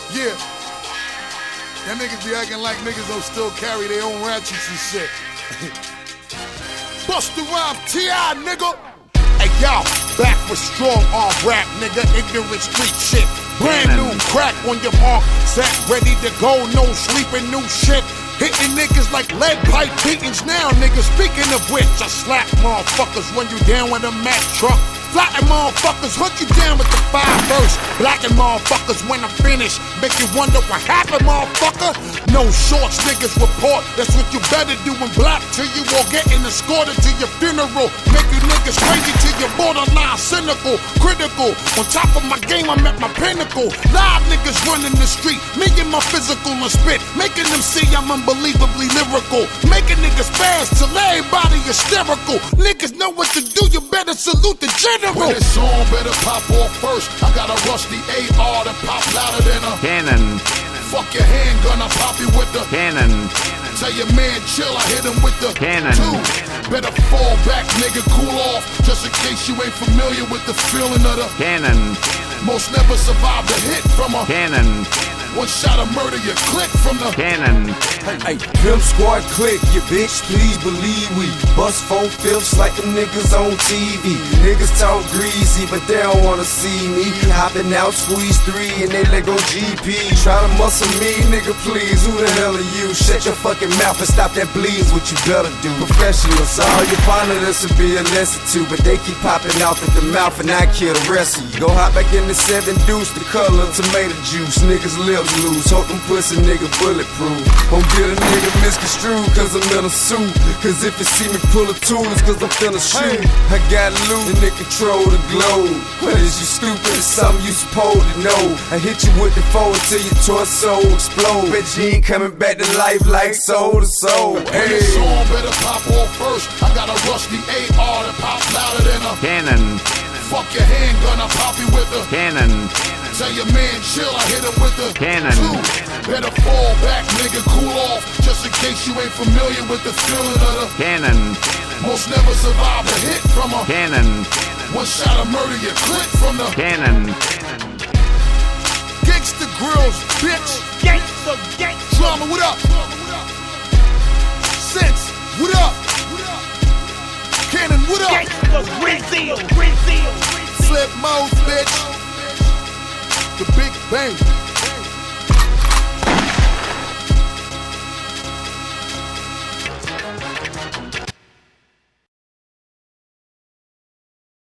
Yeah. That niggas be acting like niggas don't still carry their own ratchets and shit. Busta Rhymes, T.I., nigga. Hey, y'all, back with strong arm rap, nigga. Ignorant street shit. Brand new crack on your mark. Set ready to go, no sleeping, new shit. Hitting niggas like lead pipe beatings now, niggas. Speaking of which, I slap motherfuckers when you down with a Mack truck. Flatten motherfuckers, hook you down with the 5 verse. Blacking motherfuckers when I'm finished. Make you wonder what happened, motherfucker. No shorts, niggas report. That's what you better do when black till you all getting escorted to your funeral. Make you niggas crazy till you're borderline cynical, critical. On top of my game, I'm at my pinnacle. Live niggas running the street, me and my physical and spit, making them see I'm unbelievably lyrical. Making niggas fast till everybody hysterical. Niggas know what to do, you better salute the general. When this song better pop off first, I got a rusty AR that pop louder than a cannon. Fuck your handgun, I pop you with the cannon. Tell your man chill, I hit him with the cannon. 2. Better fall back, nigga, cool off. Just in case you ain't familiar with the feeling of the cannon. Most never survived a hit from a cannon. One shot of murder, you click from the cannon. Hey, Pimp Squad click, you bitch, please believe we bust 4/5 like them niggas on TV. Niggas talk greasy, but they don't wanna see me hopping out, squeeze 3 and they let go GP. Try to muscle me, nigga, please. Who the hell are you? Shut your fucking mouth and stop that bleed's what you better do. Professionals, all your partner, this will be a lesson too, but they keep popping off at the mouth and I kill the rest of you. Go hop back in the 7 deuce, the color of tomato juice. Niggas lips loose, hope them pussy nigga bulletproof. Don't get a nigga misconstrued cause I'm in a suit. Cause if you see me pull a tool, it's cause I'm finna shoot. I got loot and they control the globe. What is you stupid? It's something you supposed to know. I hit you with the 4 until your torso explode. Bet you ain't coming back to life like soul to soul. When this song better pop off first, I got a rusty AR that pop louder than a cannon. Fuck your handgun, I pop you with the cannon. Tell your man chill, I hit him with the cannon. 2. Better fall back, nigga, cool off. Just in case you ain't familiar with the feeling of the cannon. Most never survived a hit from a cannon. One shot of murder, you click from the cannon. Gangsta Grills, bitch. Gangsta. Drama, what up? Sense, what up? Cannon, what up? Gangsta, Brazil. Flip mode, bitch. The Big Bang.